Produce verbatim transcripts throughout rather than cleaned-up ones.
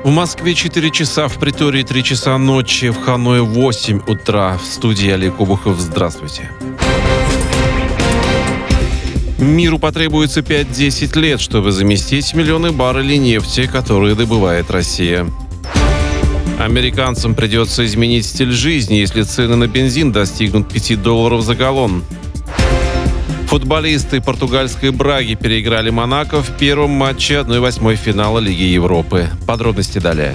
В Москве четыре часа, в Притории три часа ночи, в Ханое восемь утра. В студии Олег Обухов. Здравствуйте. Миру потребуется пять-десять лет, чтобы заместить миллионы баррелей нефти, которые добывает Россия. Американцам придется изменить стиль жизни, если цены на бензин достигнут пяти долларов за галлон. Футболисты португальской Браги переиграли Монако в первом матче одной восьмой финала Лиги Европы. Подробности далее.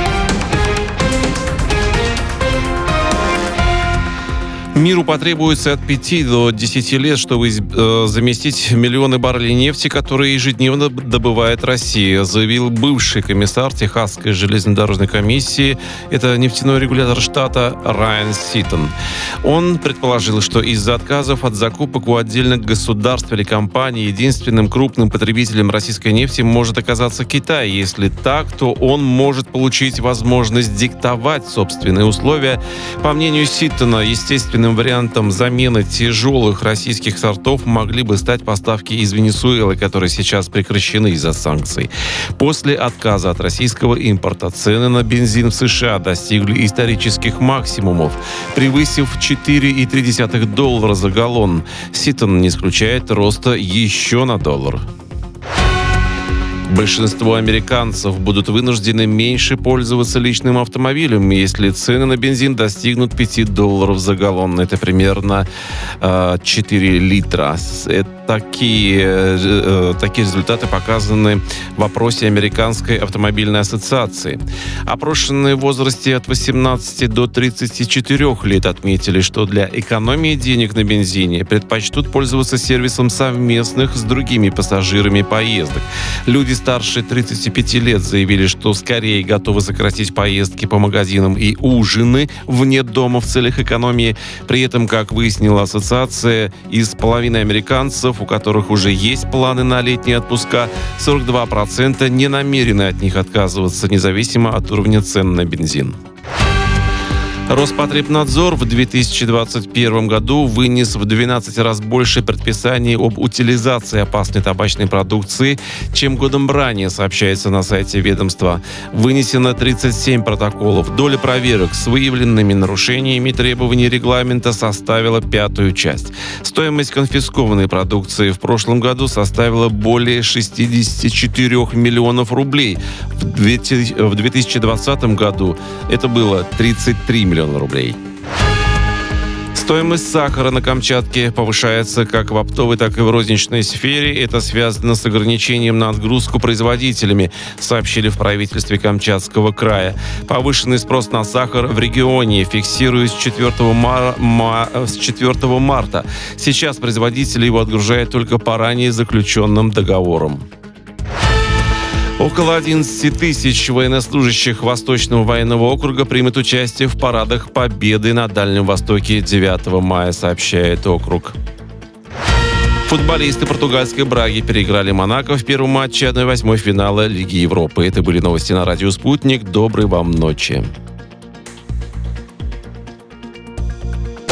Миру потребуется от пяти до десяти лет, чтобы э, заместить миллионы баррелей нефти, которые ежедневно добывает Россия, заявил бывший комиссар Техасской железнодорожной комиссии, это нефтяной регулятор штата, Райан Ситон. Он предположил, что из-за отказов от закупок у отдельных государств или компаний единственным крупным потребителем российской нефти может оказаться Китай. Если так, то он может получить возможность диктовать собственные условия. По мнению Ситона, естественно, вариантом замены тяжелых российских сортов могли бы стать поставки из Венесуэлы, которые сейчас прекращены из-за санкций. После отказа от российского импорта цены на бензин в США достигли исторических максимумов, превысив четыре целых три десятых доллара за галлон. Ситон не исключает роста еще на доллар. Большинство американцев будут вынуждены меньше пользоваться личным автомобилем, если цены на бензин достигнут пяти долларов за галлон. Это примерно э, четыре литра. Это такие, э, такие результаты показаны в опросе Американской автомобильной ассоциации. Опрошенные в возрасте от восемнадцати до тридцати четырёх лет отметили, что для экономии денег на бензине предпочтут пользоваться сервисом совместных с другими пассажирами поездок. Люди старше тридцати пяти лет заявили, что скорее готовы сократить поездки по магазинам и ужины вне дома в целях экономии. При этом, как выяснила ассоциация, из половины американцев, у которых уже есть планы на летние отпуска, сорок два процента не намерены от них отказываться, независимо от уровня цен на бензин. Роспотребнадзор в две тысячи двадцать первом году вынес в двенадцать раз больше предписаний об утилизации опасной табачной продукции, чем годом ранее, сообщается на сайте ведомства. Вынесено тридцать семь протоколов. Доля проверок с выявленными нарушениями требований регламента составила пятую часть. Стоимость конфискованной продукции в прошлом году составила более шестидесяти четырёх миллионов рублей. В две тысячи двадцатом году это было тридцать три миллиона рублей. Стоимость сахара на Камчатке повышается как в оптовой, так и в розничной сфере. Это связано с ограничением на отгрузку производителями, сообщили в правительстве Камчатского края. Повышенный спрос на сахар в регионе фиксируют с четвёртого марта. Сейчас производители его отгружают только по ранее заключенным договорам. Около одиннадцати тысяч военнослужащих Восточного военного округа примут участие в парадах Победы на Дальнем Востоке девятого мая, сообщает округ. Футболисты португальской Браги переиграли Монако в первом матче одной восьмой финала Лиги Европы. Это были новости на радио «Спутник». Доброй вам ночи.